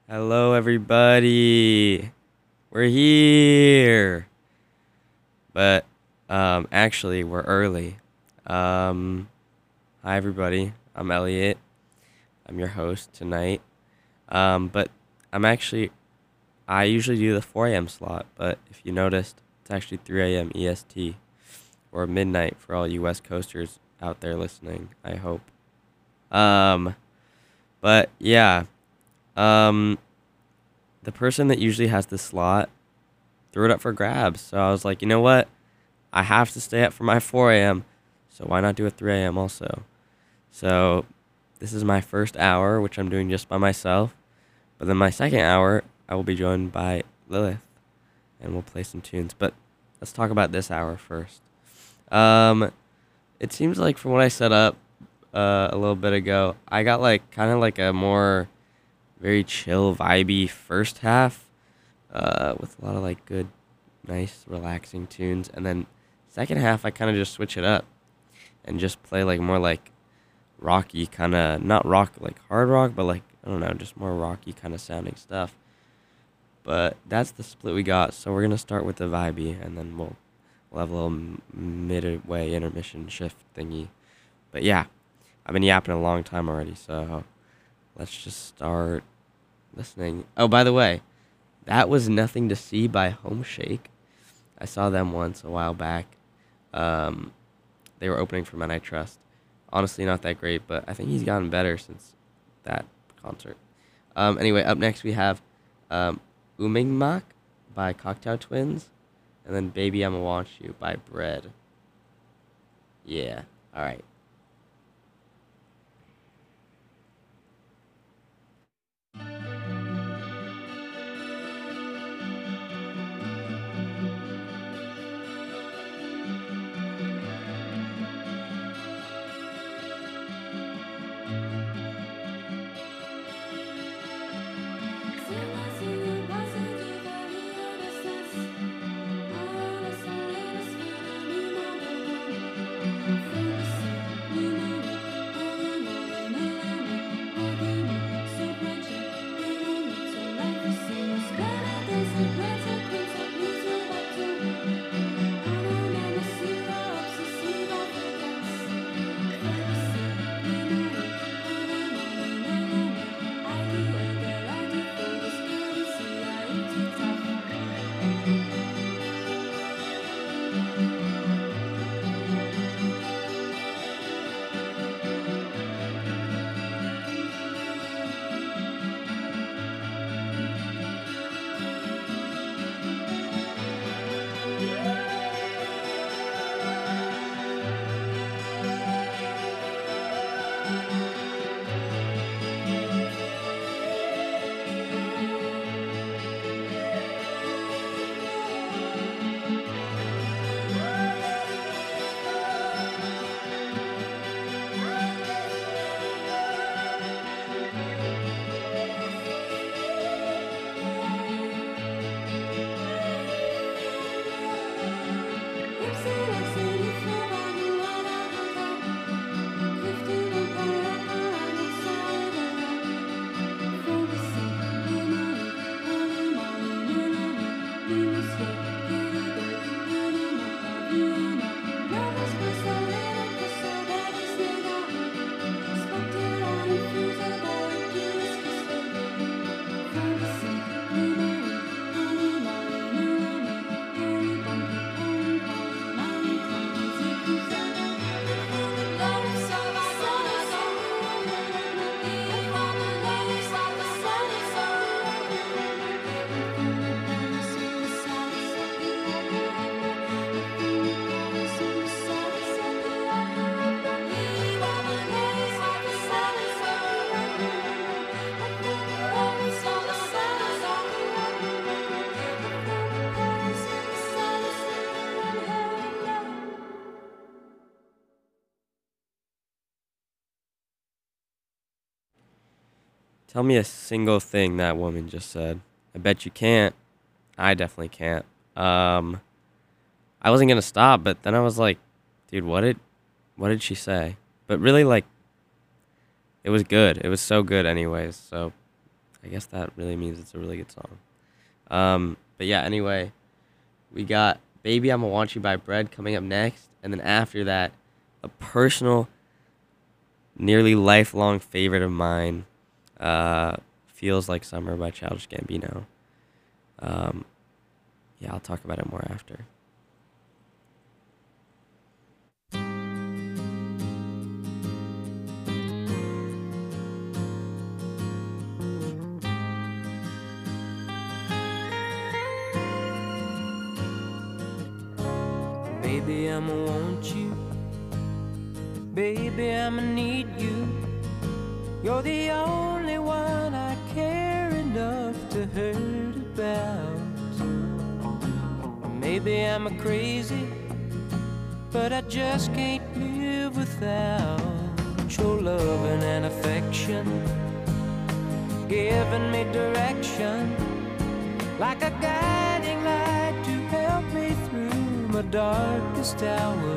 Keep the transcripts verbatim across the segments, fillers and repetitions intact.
Hello, everybody. We're here, but um, actually, we're early. Um, hi, everybody. I'm Elliot. I'm your host tonight. Um, but I'm actually, I usually do the four a m slot, but if you noticed, it's actually three a m. E S T or midnight for all you West Coasters out there listening. I hope. Um, but yeah, um, the person that usually has the slot threw it up for grabs. So I was like, you know what? I have to stay up for my four a m. So why not do a three a m also? So this is my first hour, which I'm doing just by myself. But then my second hour, I will be joined by Lilith, and we'll play some tunes. But let's talk about this hour first. Um, it seems like from what I set up uh, a little bit ago, I got like kind of like a more very chill, vibey first half uh, with a lot of like good, nice, relaxing tunes, and then second half I kind of just switch it up and just play like more like rocky kind of not rock like hard rock, but like I don't know, just more rocky kind of sounding stuff. But that's the split we got. So we're gonna start with the vibey, and then we'll we'll have a little m- midway intermission shift thingy. But yeah, I've been yapping a long time already, so let's just start listening. Oh, by the way, that was Nothing to See by Home Shake. I saw them once a while back. Um, they were opening for Men I Trust. Honestly, not that great, but I think he's gotten better since that concert. Um, anyway, up next we have um, Umingmak by Cocktail Twins, and then Baby I'ma Want You by Bread. Yeah, all right. Tell me a single thing that woman just said. I bet you can't. I definitely can't. Um, I wasn't gonna stop, but then I was like, dude, what did what did she say? But really, like, it was good. It was so good, anyways. So I guess that really means it's a really good song. Um, but yeah, anyway, we got Baby I'ma Want You by Bread coming up next. And then after that, a personal, nearly lifelong favorite of mine, uh, Feels Like Summer by Childish Gambino. Um, yeah, I'll talk about it more after. Baby, I'ma want you. Baby, I'ma need you. You're the only one I care enough to hurt about. Maybe I'm a crazy, but I just can't live without your loving and affection, giving me direction, like a guiding light to help me through my darkest hour.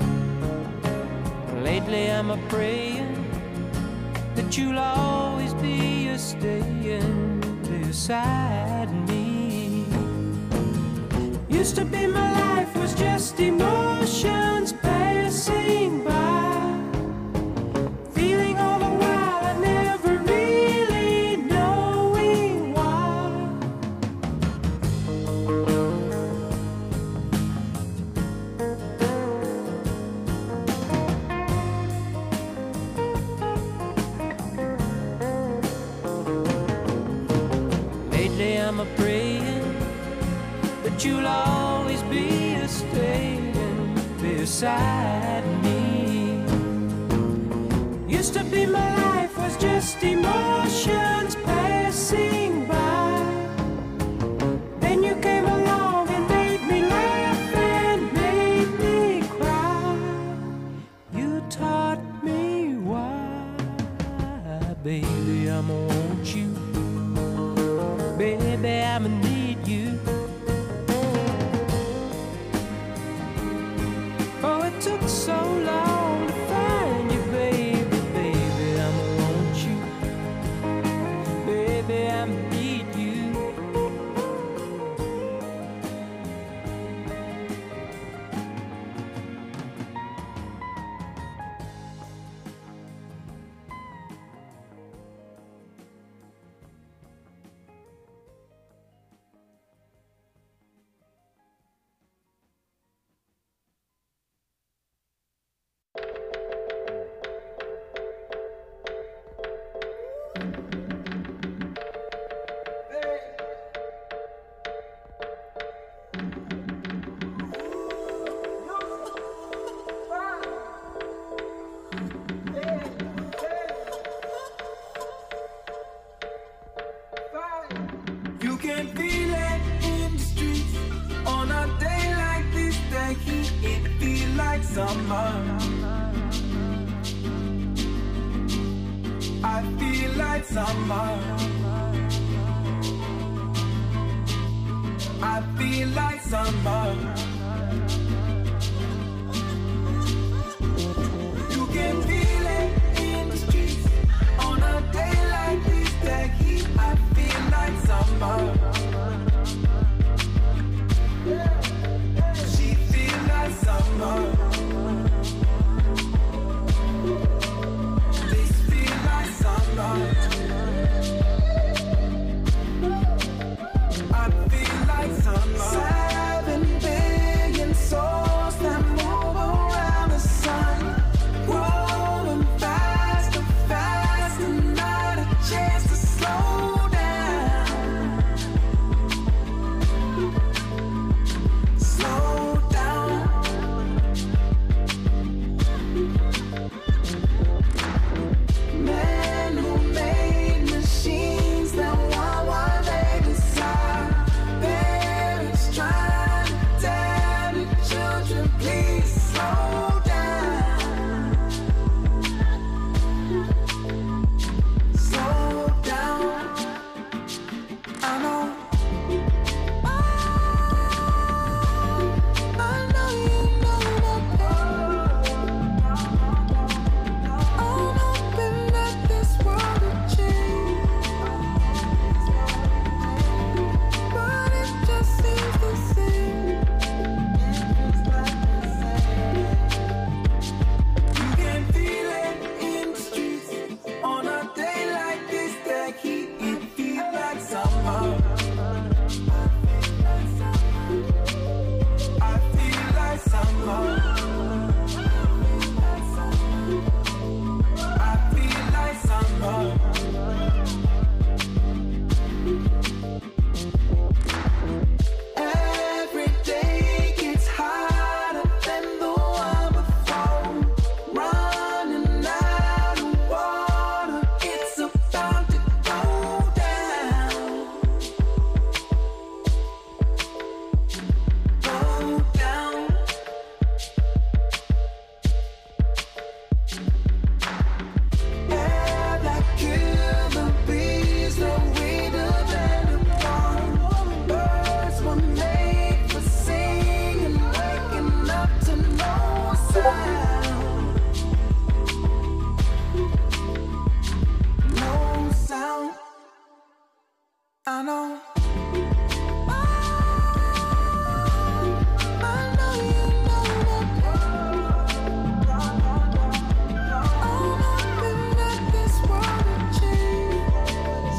Lately I'm a praying that you'll always be a staying beside me. Used to be my life was just emotions passing by, feeling all the while I never really knowing why. Lately I'm a praying that you'll always be a staying beside me. Used to be my life was just emotions passing by. Then you came along and made me laugh and made me cry. You taught me why. Baby, I'ma want you. Baby, I'ma need you. Oh, it took so long to find you, baby. Baby, I'ma want you. Baby, I'ma need you. You can feel it in the streets on a day like this. The heat, it feel like summer. I feel like summer. I feel like summer. You can feel it in the streets on a day like this. The heat, I feel like summer. She feel like summer. This feel like summer. I feel like summer. Seven days. summer. I feel like summer. Every day gets hotter than the one before. Running out of water, it's about to go down. Go down. Air that killer bees, the weeder than a bomb. Birds were made for singing, waking up to no sound. No sound. I know. I know you know that. I'm hoping that this world will change.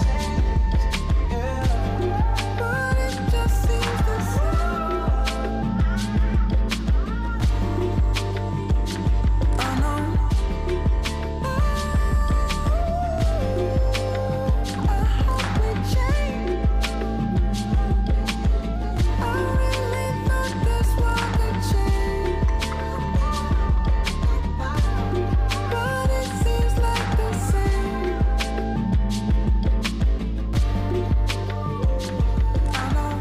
But it just seems the same. I know. I hope we change. I really thought this world could change. But it seems like the same. I know.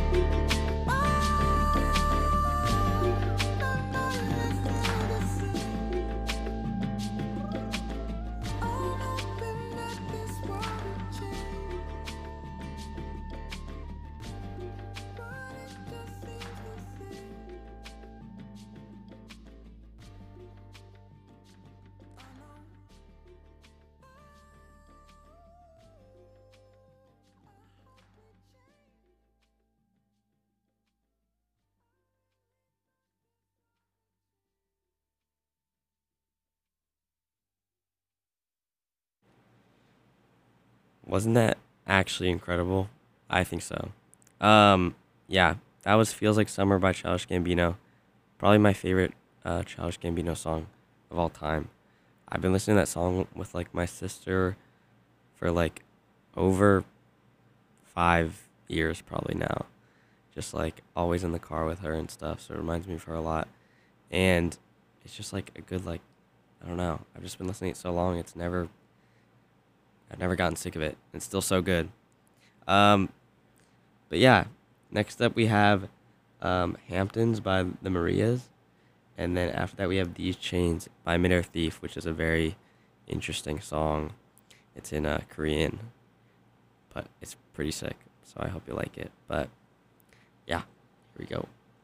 Wasn't that actually incredible? I think so. Um, yeah, that was Feels Like Summer by Childish Gambino. Probably my favorite uh, Childish Gambino song of all time. I've been listening to that song with like my sister for like over five years probably now. Just like always in the car with her and stuff, so it reminds me of her a lot. And it's just like a good like I don't know. I've just been listening to it so long. It's never I've never gotten sick of it. It's still so good. Um, but yeah, next up we have um, Hamptons by the Marias. And then after that we have These Chains by Midair Thief, which is a very interesting song. It's in uh, Korean, but it's pretty sick. So I hope you like it. But yeah, here we go.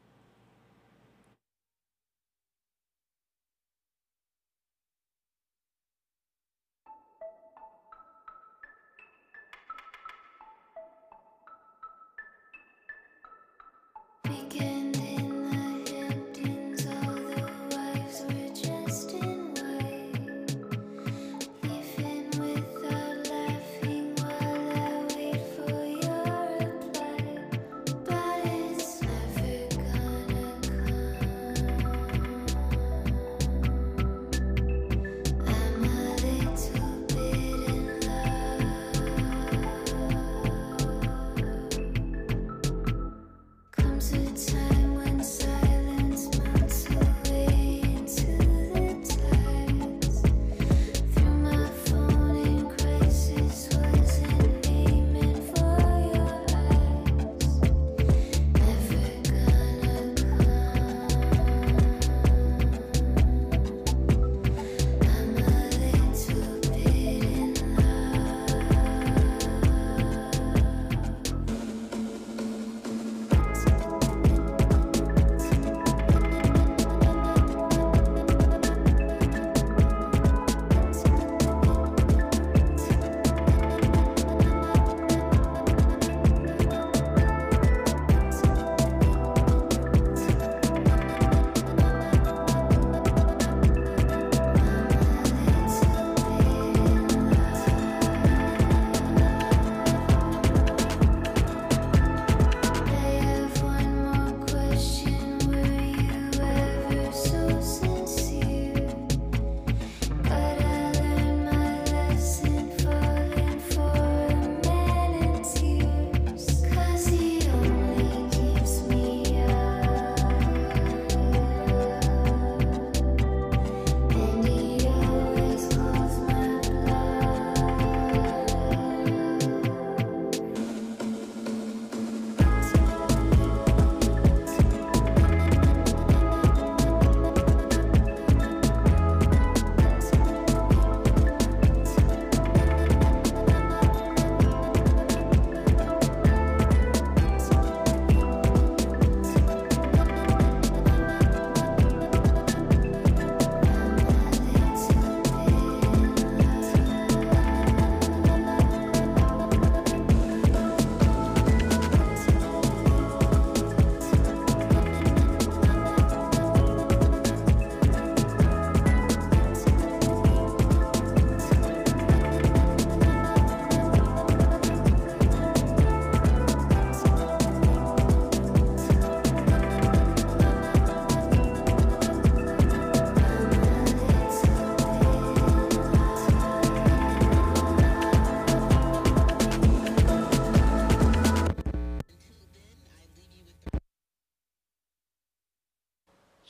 Weekend in the Hamptons, all the wives were dressed in white. Leaving without laughing while I wait for your reply. But it's never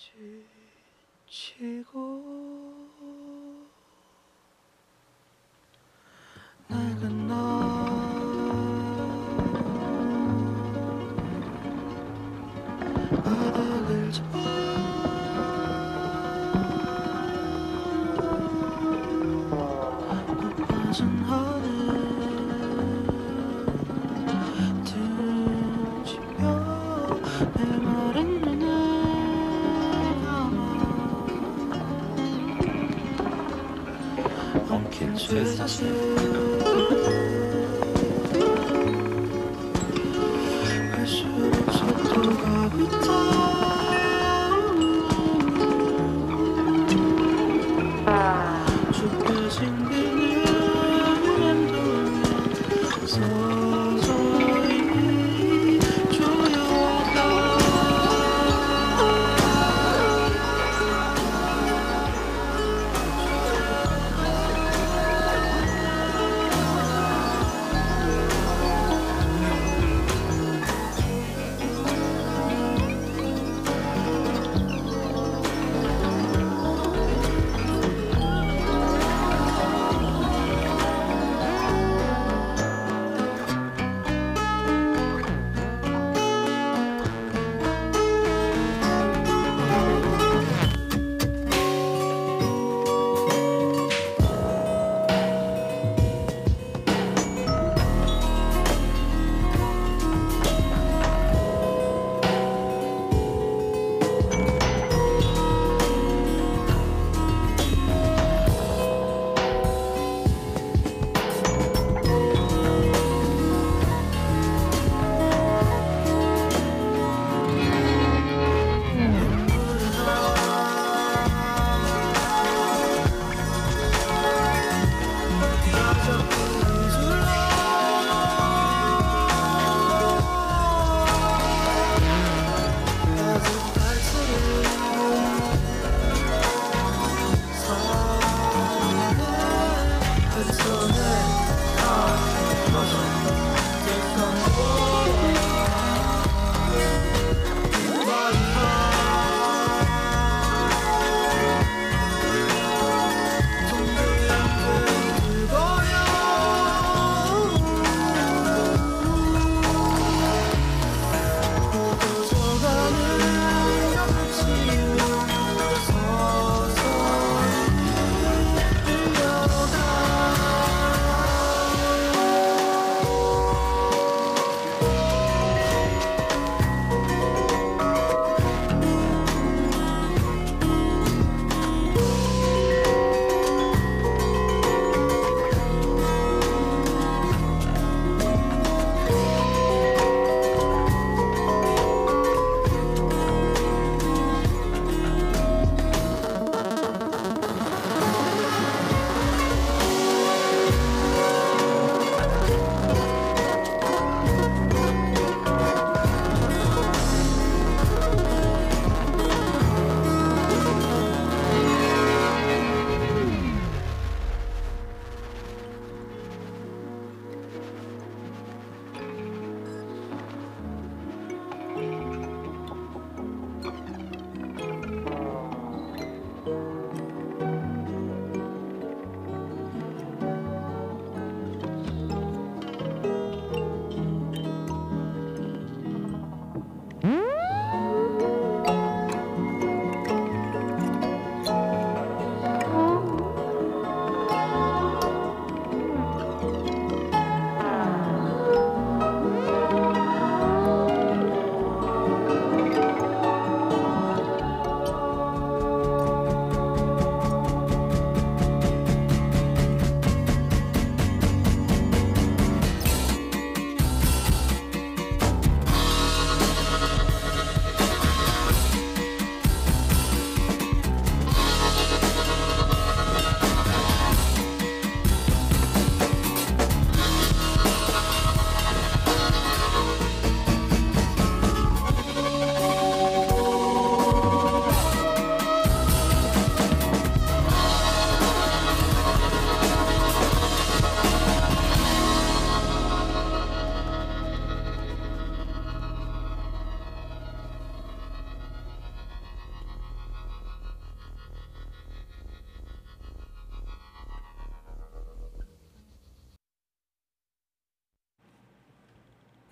지치고 낡은 너 바닥을 잡아 높아진 하늘 등지며 내 마른 눈을 감아 엉킨 쇠사슬 갈수록 속도가 붙어 춥게 생기는 맴돌면 서서히 조여가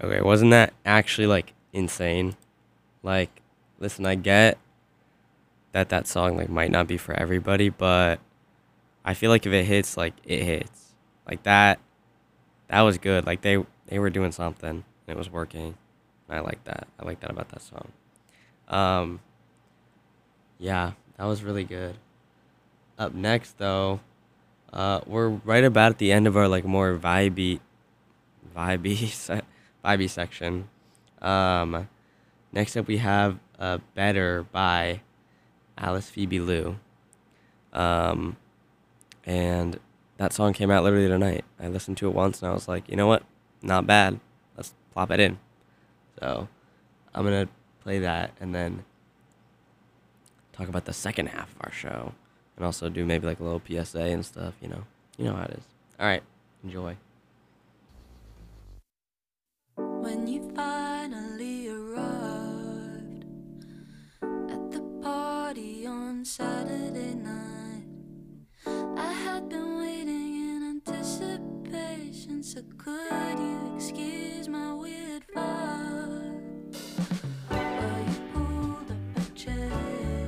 Okay, wasn't that actually like insane? Like, listen, I get that that song like might not be for everybody, but I feel like if it hits, like it hits. Like that, that was good. Like they they were doing something. And it was working. I like that. I like that about that song. Um, yeah, that was really good. Up next, though, uh, we're right about at the end of our like more vibey, vibey, se- vibey section. Um, next up we have uh, "Better" by Alice Phoebe Lou. Um, and that song came out literally tonight. I listened to it once and I was like, you know what? Not bad. Let's plop it in. So I'm gonna play that and then talk about the second half of our show, and also do maybe like a little P S A and stuff. You know, you know how it is. All right, enjoy. When you finally arrived at the party on Saturday night, I had been waiting in anticipation. So could you excuse my weird vibe? Well, you pulled up a chair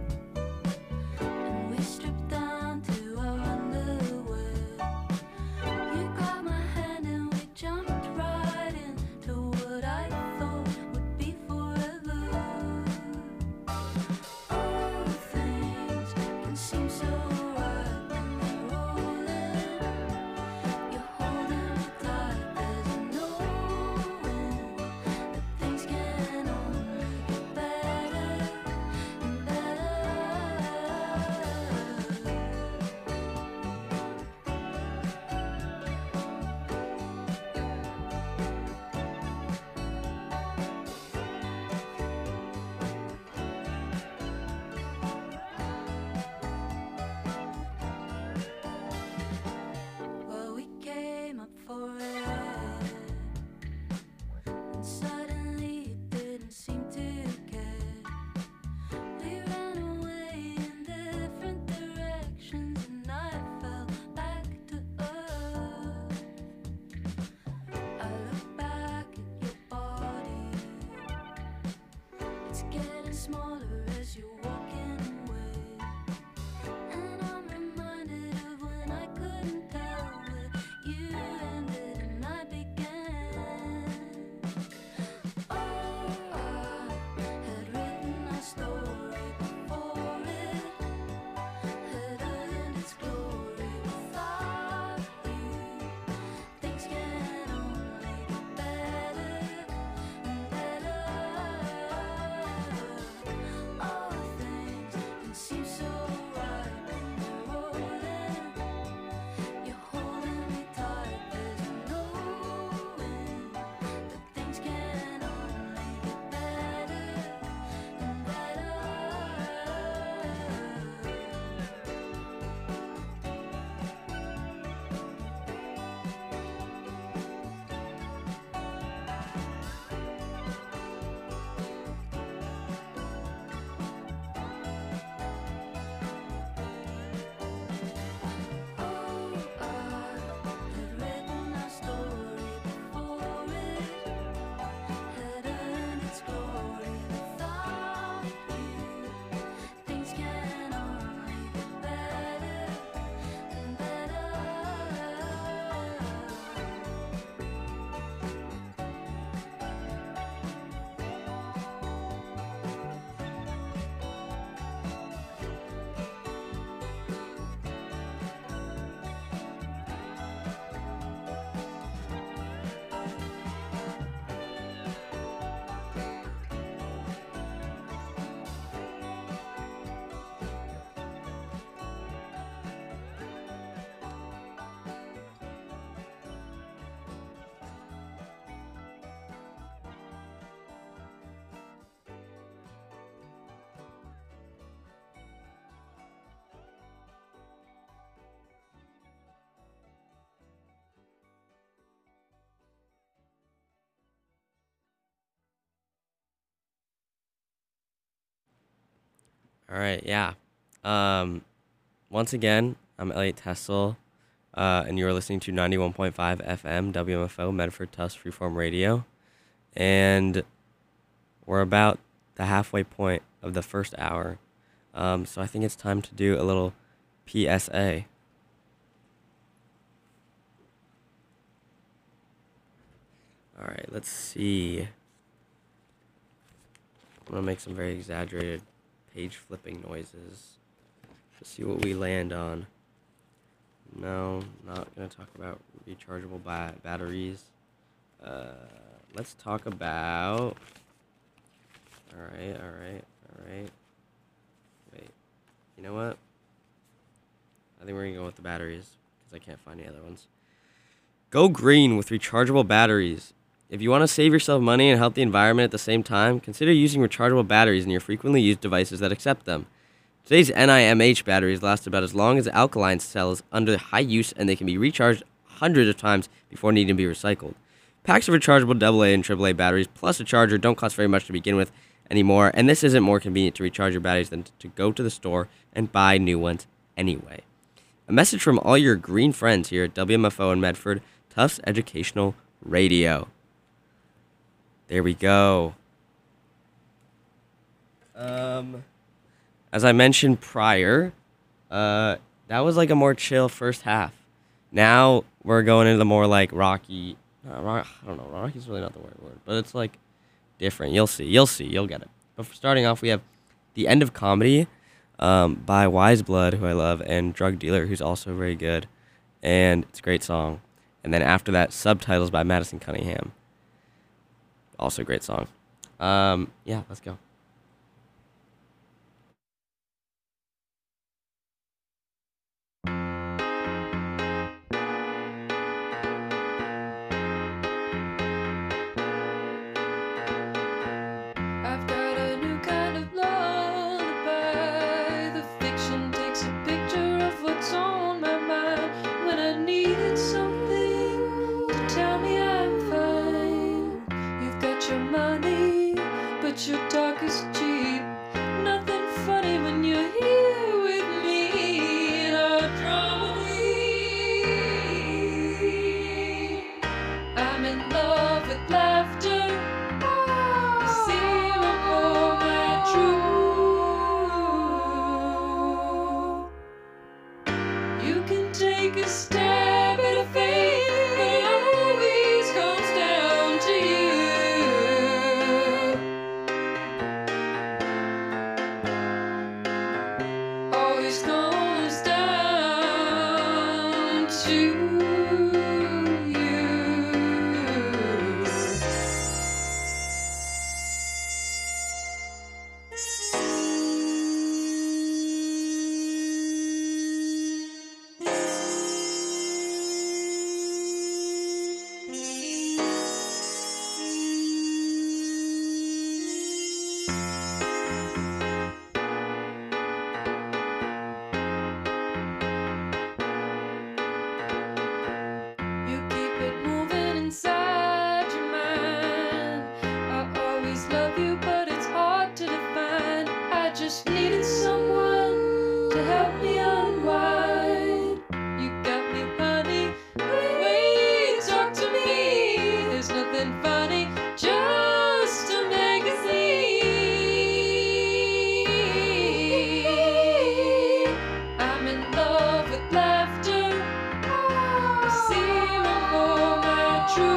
and we stripped down to our underwear. You grabbed my hand and we jumped right into what I thought would be forever. All things can seem so right when they're rolling. You're holding me tight, there's no knowing that things can only get better and better. Well, we came up for it, and suddenly it didn't seem to care. We ran away in different directions, and I fell back to earth. I look back at your body, it's getting smaller as you're walking away. And I'm reminded of when I couldn't tell where you ended and I began. Oh, I had written our story before it had earned its glory without you. Things can only get better and better. All things can seem so right when they're rolling. You're holding me tight, there's no knowing that things can only get better and better. Oh, I had written our story before it had earned its glory without you. Things can only get better and better. All right, yeah. Um, once again, I'm Elliot Tessel, uh, and you're listening to ninety-one point five F M W M F O Medford Tufts Freeform Radio. and we're about the halfway point of the first hour. Um, so I think it's time to do a little P S A. All right, let's see. I'm gonna make some very exaggerated page flipping noises to see what we land on. No, not gonna talk about rechargeable ba- batteries. Uh, let's talk about. All right, all right, all right. Wait, you know what? I think we're gonna go with the batteries because I can't find any other ones. Go green with rechargeable batteries. If you want to save yourself money and help the environment at the same time, consider using rechargeable batteries in your frequently used devices that accept them. Today's N I M H batteries last about as long as alkaline cells under high use, and they can be recharged hundreds of times before needing to be recycled. Packs of rechargeable double A and triple A batteries plus a charger don't cost very much to begin with anymore, and this isn't more convenient to recharge your batteries than to go to the store and buy new ones anyway. A message from all your green friends here at W M F O in Medford, Tufts Educational Radio. There we go. Um, as I mentioned prior, uh, that was like a more chill first half. Now we're going into the more like rocky. Uh, rock, I don't know. Rocky's really not the word word, but it's like different. You'll see. You'll see. You'll get it. But for starting off, we have The End of Comedy um, by Wise Blood, who I love, and Drug Dealer, who's also very good, and it's a great song. And then after that, Subtitles by Madison Cunningham. Also a great song. Um, yeah, let's go. I've got a new kind of lullaby. The fiction takes a picture of what's on my mind. When I needed something to tell me I'm fine. You've got your money, but your talk is cheap. Nothing funny when you're here with me in our dramedy. I'm in love with laughter. You can take a stab at a fate, but it always comes down to you. Always comes down to you. You keep it moving inside your mind. I always love you, but it's hard to define. I just needed someone to help me unwind. You got me, honey. Wait, talk to me. There's nothing funny, just a magazine. I'm in love with laughter. Zero for my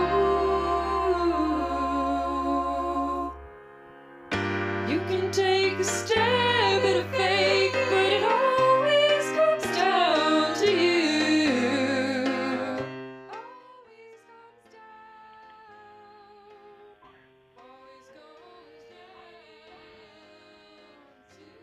truth. You can take a stab at a fake, but it always comes down to you. Always comes down. Always comes down to you.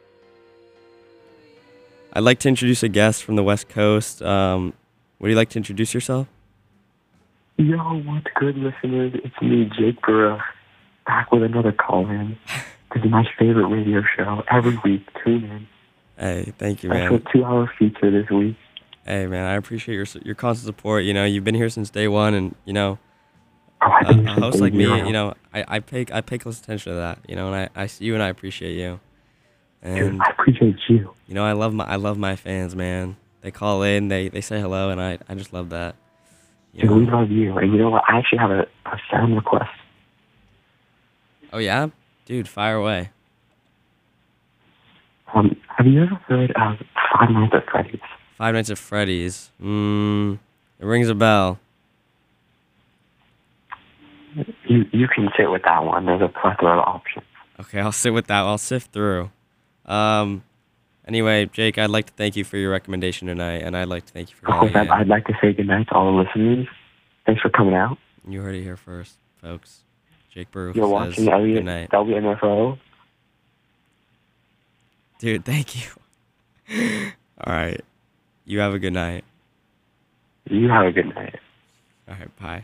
I'd like to introduce a guest from the West Coast. Um, would you like to introduce yourself? Yo, what's good, listeners? It's me, Jake Burrow, back with another call-in. This is my favorite radio show. Every week, tune in. Hey, thank you, Special man. two-hour feature this week. Hey, man, I appreciate your su- your constant support. You know, you've been here since day one, and you know, Oh, I've a, been a here since host like day me, zero. you know, I, I pay I pay close attention to that. You know, and I, I see you and I appreciate you. Dude, And I appreciate you. you know, I love my I love my fans, man. They call in, they they say hello, and I, I just love that. You Dude, we know, love you. And you know what? I actually have a, a sound request. Oh yeah, dude, fire away. Um, have you ever heard of Five Nights at Freddy's? Five Nights at Freddy's. Mmm, it rings a bell. You you can sit with that one. There's a plethora of options. Okay, I'll sit with that. I'll sift through. Um, anyway, Jake, I'd like to thank you for your recommendation tonight, and I'd like to thank you for Of course, calling I'd, in. I'd like to say goodnight to all the listeners. Thanks for coming out. You heard it here first, folks. Jake Baruch You're says watching good Elliot night. W N F O. Dude, thank you. All right. You have a good night. You have a good night. All right, bye.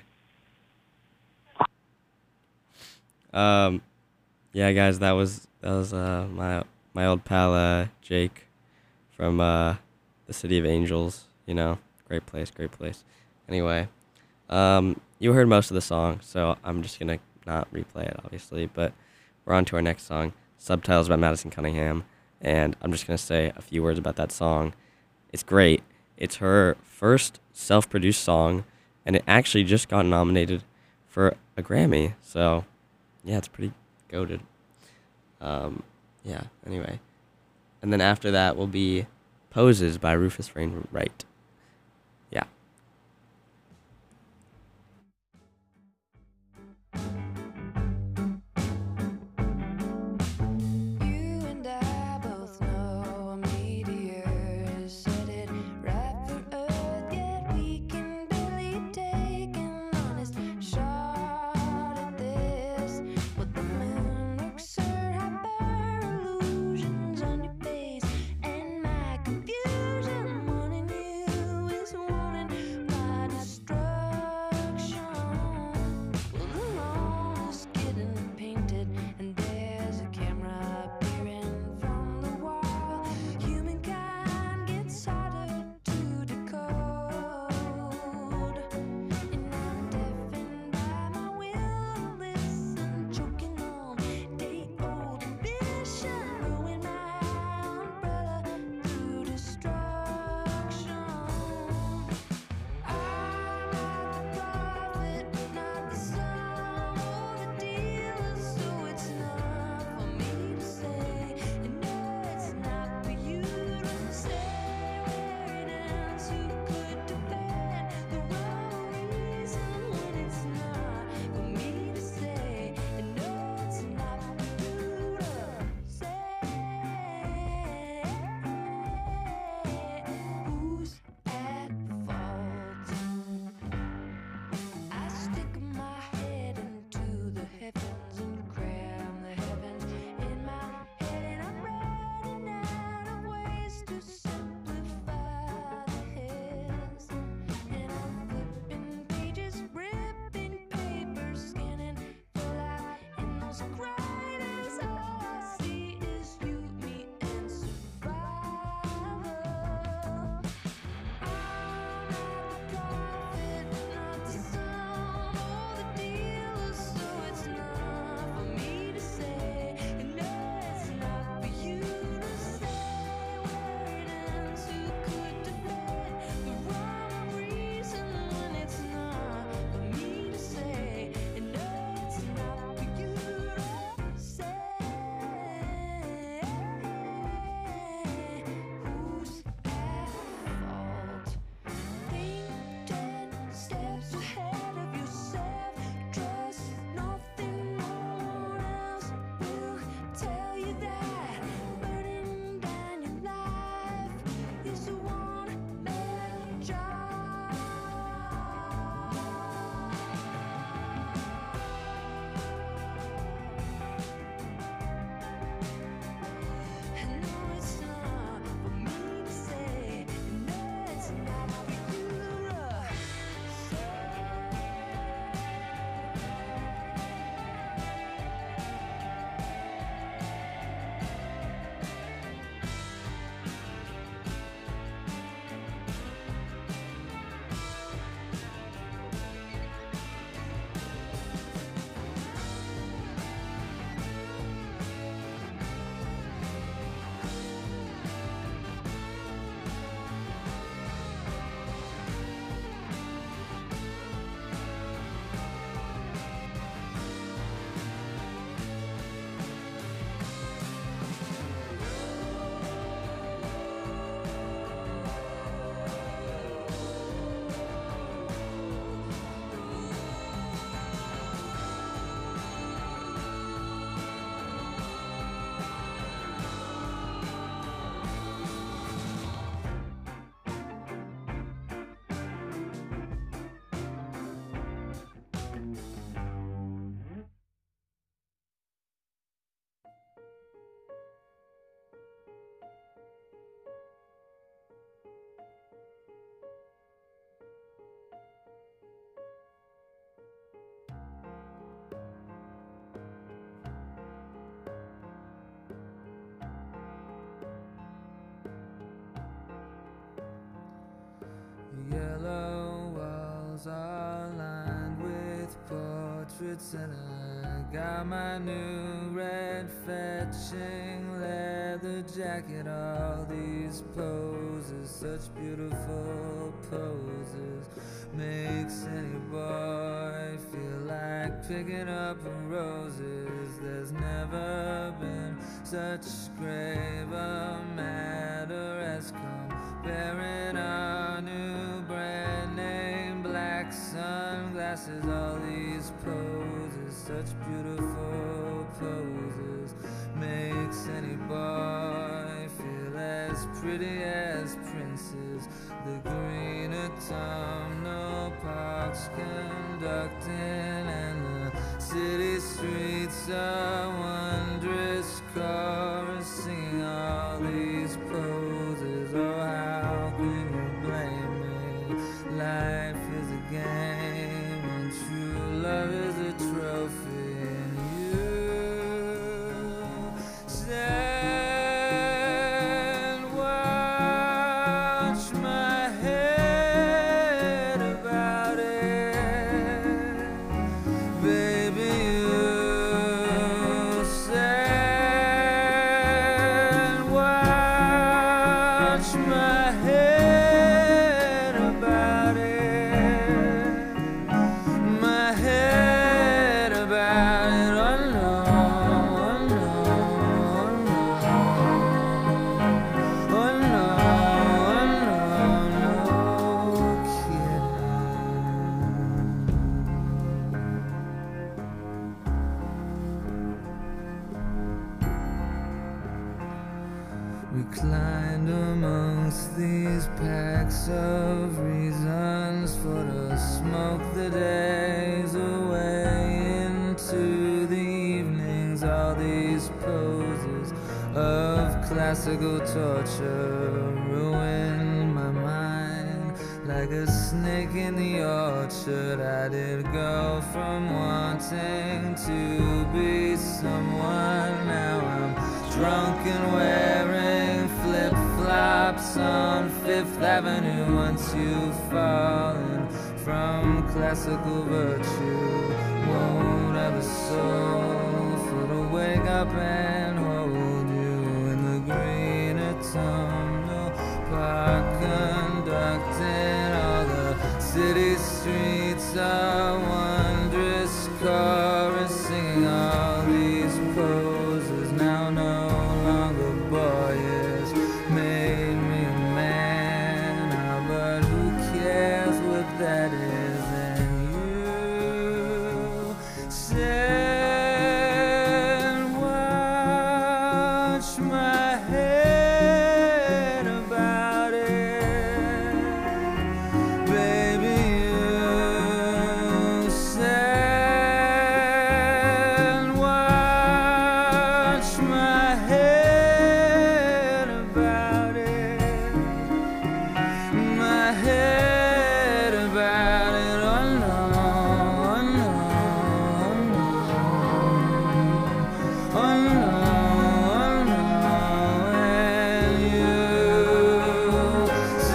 Um, yeah, guys, that was that was uh my my old pal uh Jake from uh the City of Angels. You know, great place, great place. Anyway, um, you heard most of the song, so I'm just gonna not replay it, obviously. But we're on to our next song, Subtitles by Madison Cunningham, and I'm just gonna say a few words about that song. It's great. It's her first self-produced song, and it actually just got nominated for a Grammy. So, yeah, it's pretty goated. Um, yeah, anyway. And then after that will be Poses by Rufus Wainwright. Yeah. You and I both know a meteor is headed right for Earth, yet we can barely take an honest shot at this. But the moon looks her hyper illusions on your face, and my confusion wanting you is wanting my destruction. Well, the lawn is getting painted, and there's a camera peering from the wall. Humankind gets harder to decode, and I'm deafened by my will to listen, choking on day-old ambition, throwing my umbrella to destruction. I'm not the prophet, not the son or the dealer, so it's not for me to say, and no, it's not for you to say where it ends. Who could defend the wrong reason when it's not for me to say, and no, it's not for you to say. Who's at fault? I stick my head into the heavens and cram the heavens in my head, and I'm running out of ways to simplify the heads. And I'm flipping pages, ripping paper, scanning for life in those craters. All I see is you, me, and survival. I'm not the prophet, not the son or the dealer, so it's not for me to say, and no, it's not for you to say where it ends. Who could defend the wrong reason when it's not for me to say, and no, it's not for you to Yellow walls are lined with portraits, and I got my new red fetching leather jacket. All these poses, such beautiful poses, makes any boy feel like picking up roses. There's never been such grave a matter as comparing our new brand name black sunglasses. All these poses, such beautiful poses, makes any boy feel as pretty as princes. The green autumnal parks conducting, and the city streets are wondrous chorus singing all these poses. Oh, how can you blame me? Life is a game and true love is a trophy, and you stand, watch my head about it, baby. You stand, watch my head about it, my head about it. Oh no, oh no, oh no, oh no, oh no, no kidding. Reclined amongst these packs of reasons for to smoke the days away into the evenings. All these poses of classical torture ruin my mind like a snake in the orchard. I did go from wanting to be someone. Now I'm drunk and wearing flip-flops on Fifth Avenue. Once you've fallen from classical virtue, won't have a soul for to wake up and hold you in the green autumnal park conducting. All the city streets are wondrous chorus singing all these poses. Now no longer boyish, made me a man now, but who cares what that is? And you stand, watch my head about it, baby. You stand, watch my head about it, my head about it. Oh no, oh no, oh no, oh no, oh no. And you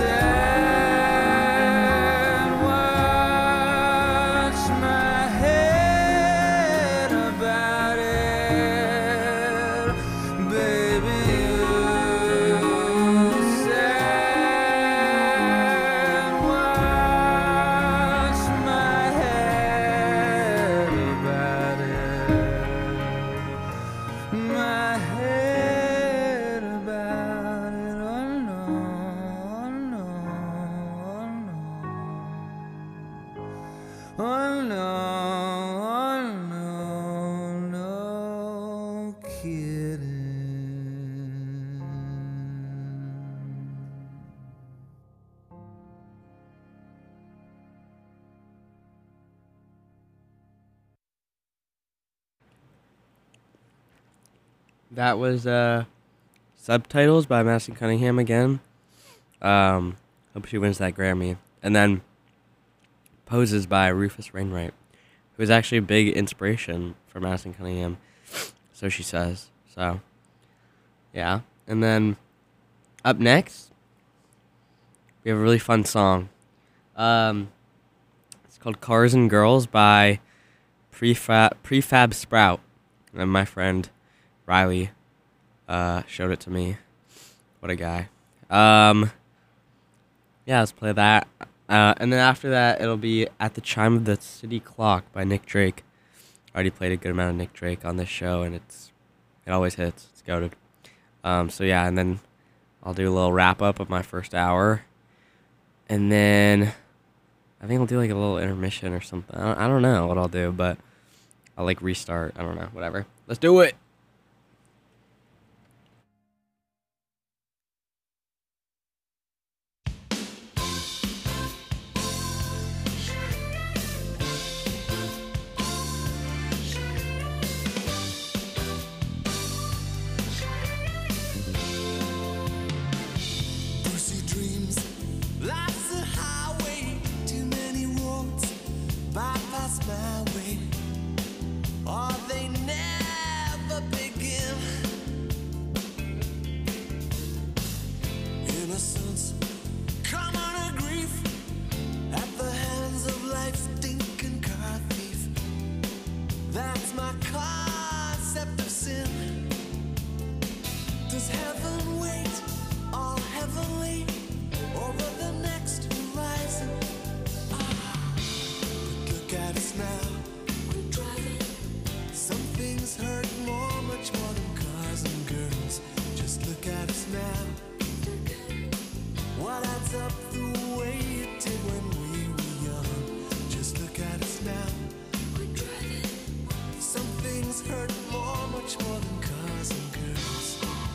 stand, watch my head about it, baby. You stand, watch my head about it, my head about it. Oh no, oh no, oh no, oh no, oh no, no kidding. That was uh, Subtitles by Madison Cunningham again. Um, hope she wins that Grammy. And then Poses by Rufus Wainwright, who was actually a big inspiration for Madison Cunningham, so she says. So, yeah. And then up next, we have a really fun song Um, it's called Cars and Girls by Prefab, Prefab Sprout. And my friend Riley uh, showed it to me. What a guy. Um, yeah, let's play that. Uh, and then after that, it'll be At the Chime of the City Clock by Nick Drake. I already played a good amount of Nick Drake on this show, and it's it always hits. It's goated. Um, so yeah, and then I'll do a little wrap up of my first hour, and then I think I'll do like a little intermission or something. I don't, I don't know what I'll do, but I'll like restart. I don't know. Whatever. Let's do it. Pussy dreams, life's a highway, too many roads bypass my way, or they never begin. Innocence, common a grief, at the hands of life's stinking car thief. That's my concept of sin. Does heaven wait, all heavenly, over the next horizon? Ah, but look at us now, we're driving. Some things hurt more, much more than cars and girls. Just look at us now. What adds up the way it did when we were young? Just look at us now, we're driving. Some things hurt more, much more than cars and girls.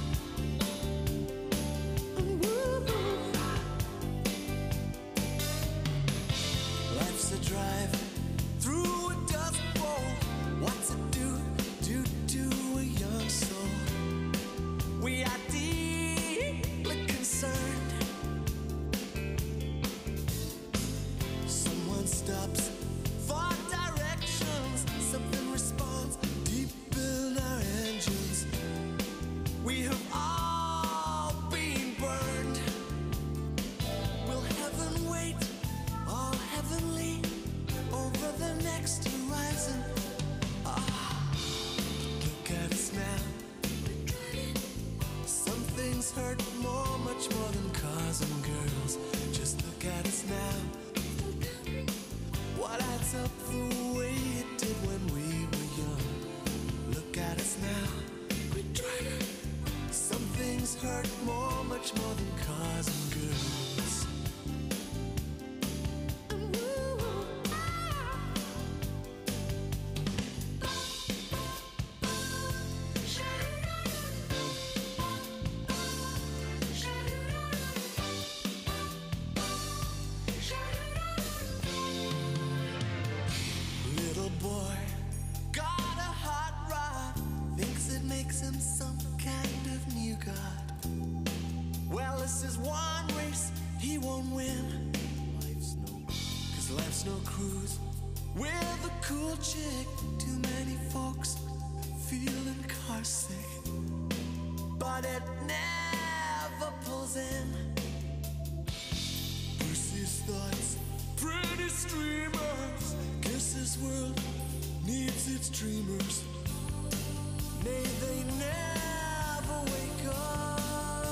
Life's a drive through a dust bowl. What's it do, do, do a young soul? We are deeply concerned. Someone stops for directions. Something responds deep in our engines. We have all been burned. Will heaven wait, all heavenly, over the next horizon? Ah, look at us now. Some things hurt more, much more than cars and girls. Just look at us now. What adds up the way it did when we were young? Look at us now. We're driving. Some things hurt more, much more than cars and girls. Little boy got a hot rod, thinks it makes him some kind of new god. Well, this is one race he won't win. Life's no, cause life's no cruise with a cool chick. Too many folks feeling car sick, but it never pulls in. Bruce's thoughts, pretty streamers. Guess this world needs its dreamers. May they never wake up.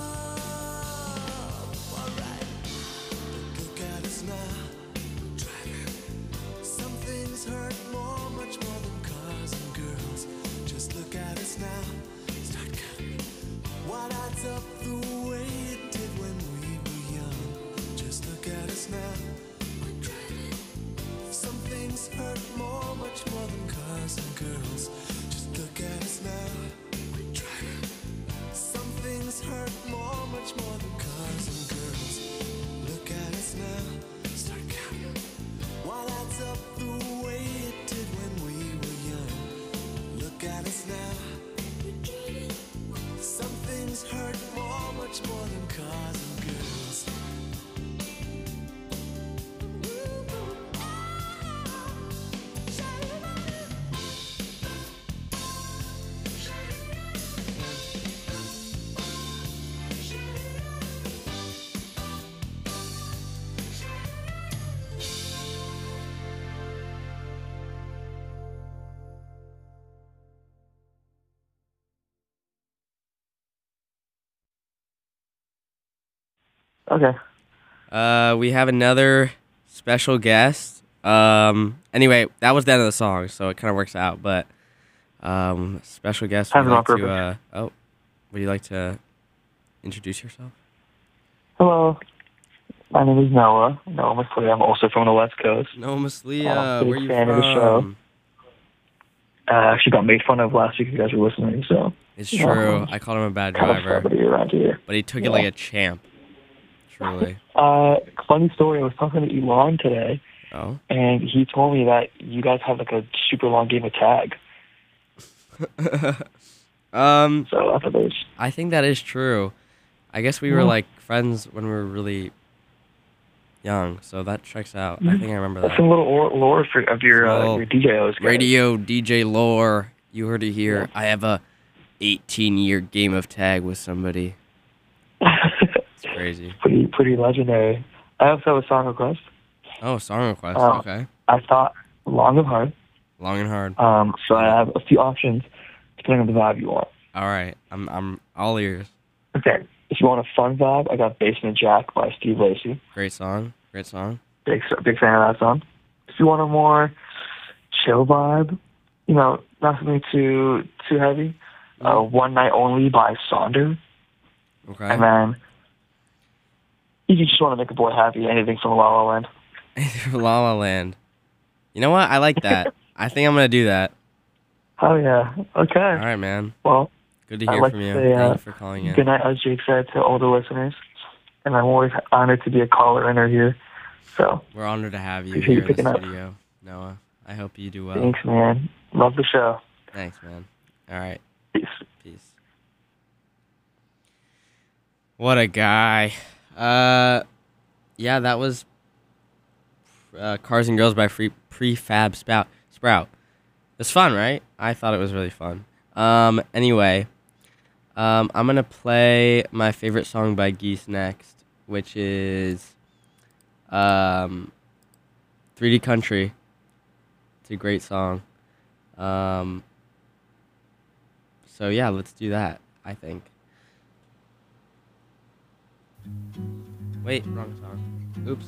Alright, look at us now. Driving. Some things hurt more, much more than cars and girls. Just look at us now. Start counting. What adds Okay. Uh, we have another special guest. Um, anyway, that was the end of the song, so it kind of works out. But um, special guest. Would you Happened on like to? purpose. Uh, oh, would you like to introduce yourself? Hello. My name is Noah. Noah McClay. I'm also from the West Coast. No, Miss Leah. Oh, big Where you fan of the show. from? Uh, I actually got made fun of last week if you guys were listening, so. It's Yeah. true. I called him a bad Kind of driver, celebrity around here. but he took Yeah. it like a champ. Truly. Uh, funny story. I was talking to Elon today, Oh. and he told me that you guys have like a super long game of tag. um, So I thought that was. I think that is true. I guess we were Yeah. like friends when we were really young, so that checks out. I think I remember That's that. some little or- lore for, of your uh, Little your D J Os. guys. Radio D J lore. You heard it here. I have a eighteen year game of tag with somebody. It's crazy. pretty pretty legendary. I also have a song request. Oh, song request. Uh, Okay. I thought long and hard. Long and hard. Um, so I have a few options depending on the vibe you want. All right. I'm I'm all ears. Okay. If you want a fun vibe, I got Basement Jack by Steve Lacy. Great song. Great song. Big big fan of that song. If you want a more chill vibe, you know, not something too too heavy, uh, One Night Only by Sonder. Okay. And then if you just want to make a boy happy, anything from La La Land. La La Land. You know what? I like that. I think I'm gonna do that. Oh yeah. Okay. All right, man. Well, Good to I'd hear like from to you. say, uh, Thank you for calling in. good night, as Jake said, to all the listeners. And I'm always honored to be a caller in here. So, We're honored to have you Appreciate you here in the picking up. studio, Noah. I hope you do well. thanks, man. Love the show. Thanks, man. All right. Peace. Peace. What a guy. Uh, yeah, that was uh, Cars and Girls by Free Prefab Spout Sprout. It's fun, right? I thought it was really fun. Um, anyway, um, I'm gonna play my favorite song by Geese next, which is um, three D Country. It's a great song. Um, so yeah, let's do that, I think. Wait, wrong song. Oops.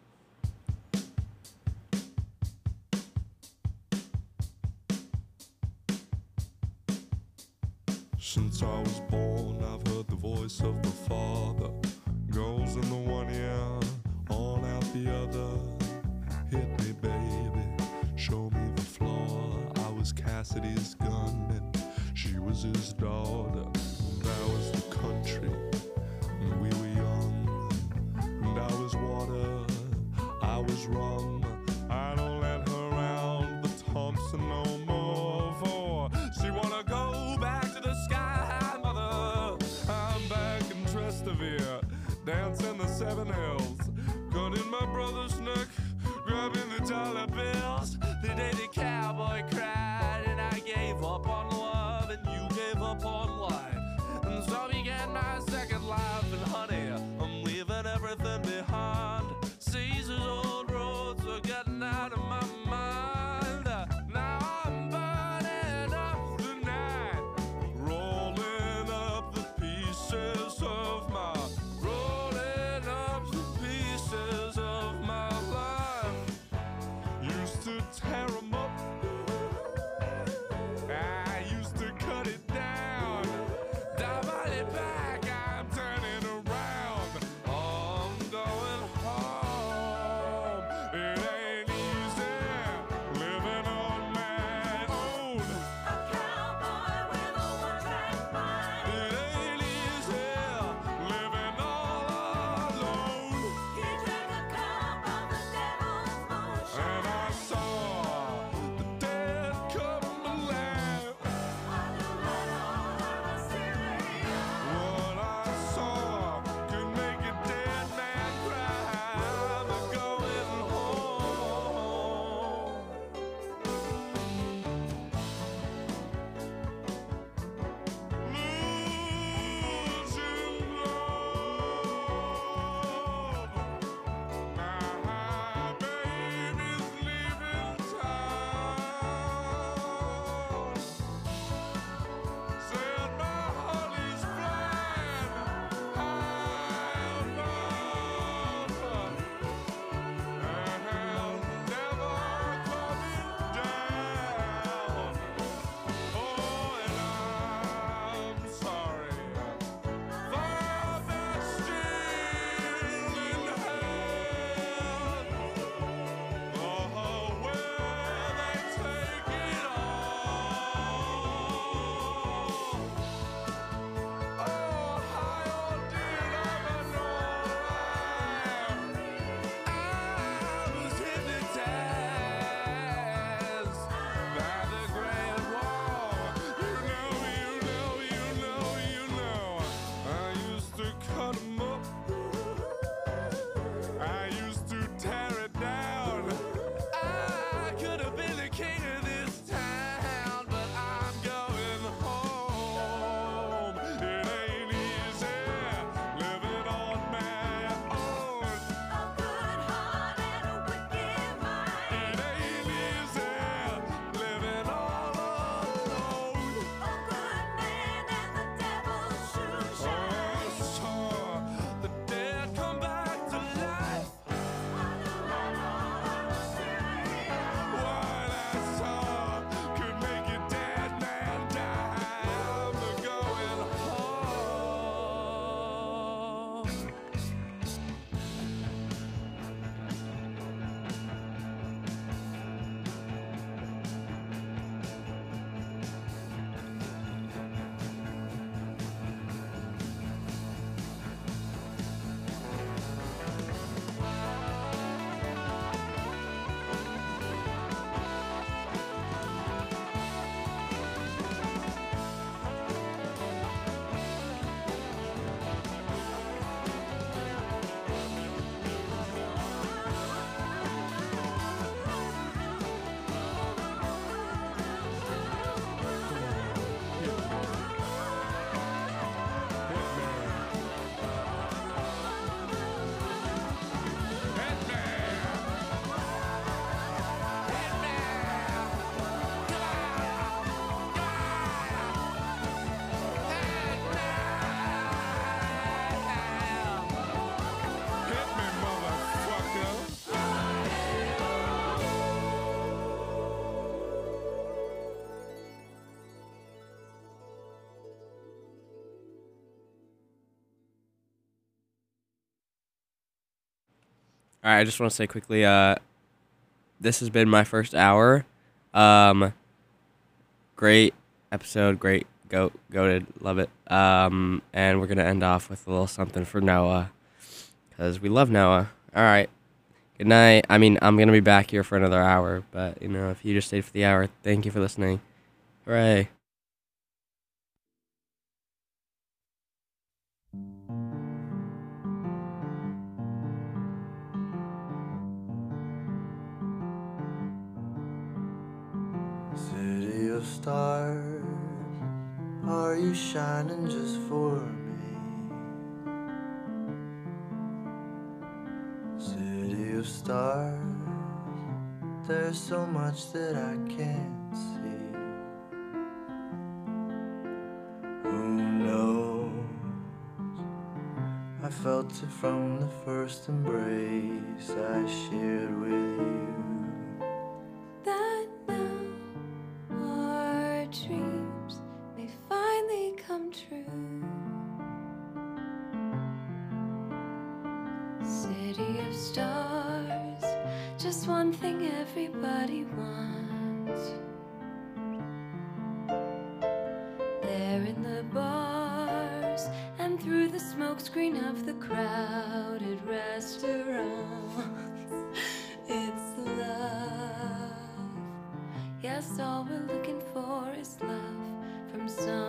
Since I was born, I've heard the voice of the Father. Goes in the one ear, on out the other. Hit me, baby, show me the floor. I was Cassidy's gun and she was his daughter. That was the country, and we were young. And I was water, I was rum. I don't let her round the Thompson no more, for she wanna go back to the sky, mother. I'm back in Trestavere, dancing the seven hills, cutting my brother's neck, grabbing the dollar bills. The day the cowboy cried and I gave up on love and you gave up on life, and so began my second life. And honey, I'm leaving everything behind. Caesar's old roads are getting out of my mind. Now I'm burning up the night, rolling up the pieces of my, rolling up the pieces of my life. Used to All right, I just want to say quickly, uh, this has been my first hour. Um, great episode, great goat, goated, love it. Um, and we're gonna end off with a little something for Noah, cause we love Noah. All right, good night. I mean, I'm gonna be back here for another hour, but you know, if you just stayed for the hour, thank you for listening. Hooray! City of stars, are you shining just for me? City of stars, there's so much that I can't see. Who knows? I felt it from the first embrace I shared with you. That now our dreams may finally come true. City of stars, just one thing everybody wants. There in the bars and through the smokescreen of the crowded restaurant.